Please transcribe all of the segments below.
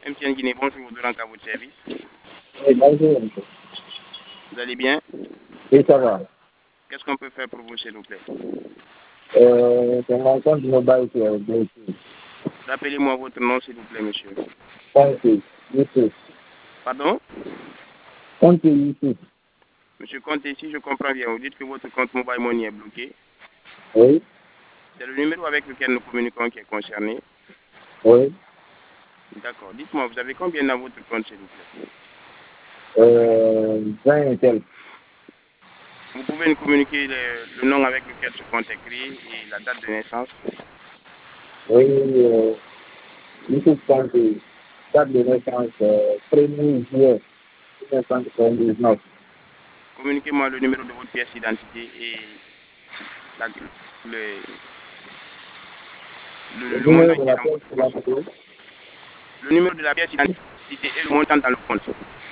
MTN Guinée, bonjour, de à votre service. Oui, bonjour, monsieur. Vous allez bien? Oui, ça va. Qu'est-ce qu'on peut faire pour vous, s'il vous plaît? C'est mon compte mobile qui est bloqué. Rappelez-moi votre nom, s'il vous plaît, monsieur. Compte YouTube. Pardon? Compte YouTube. Monsieur Conté, si je comprends bien, vous dites que votre compte Mobile Money est bloqué. Oui, C'est le numéro avec lequel nous communiquons qui est concerné. oui. D'accord. Dites-moi, vous avez combien dans votre compte, s'il vous plaît? 20 et quelques. Vous pouvez nous communiquer le nom avec lequel ce compte est créé et la date de naissance. Oui, YouTube compte, date de naissance, 1er juillet 1999. Communiquez-moi le numéro de votre pièce d'identité et la- le, Le le montant numéro de qui est la dans pièce votre compte. d'identité, Le numéro de la pièce d'identité et le montant dans le compte.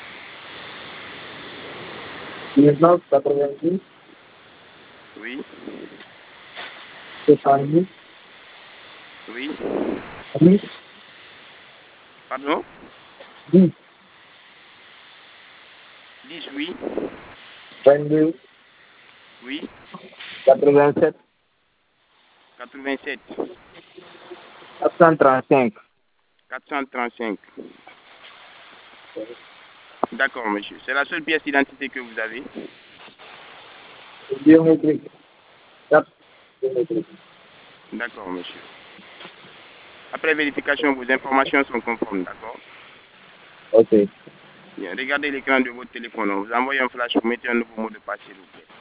1990, Oui, 70, oui. 10, Pardon? 10, 10, oui, 22, oui. 87, 87, 435. 435. D'accord, monsieur. C'est la seule pièce d'identité que vous avez. Biométrique. Date biométrique. D'accord, monsieur. Après vérification, vos informations sont conformes, d'accord? Ok. Bien, regardez l'écran de votre téléphone. On vous envoie un flash, vous mettez un nouveau mot de passe, s'il vous plaît.